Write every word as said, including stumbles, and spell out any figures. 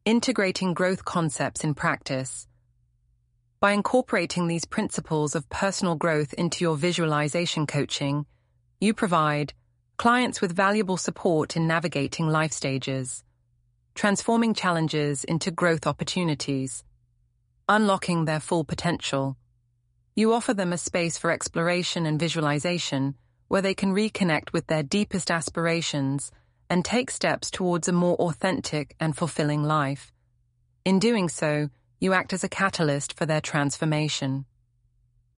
Integrating growth concepts in practice. By incorporating these principles of personal growth into your visualization coaching, you provide clients with valuable support in navigating life stages, transforming challenges into growth opportunities, unlocking their full potential. You offer them a space for exploration and visualization where they can reconnect with their deepest aspirations and take steps towards a more authentic and fulfilling life. In doing so, you act as a catalyst for their transformation.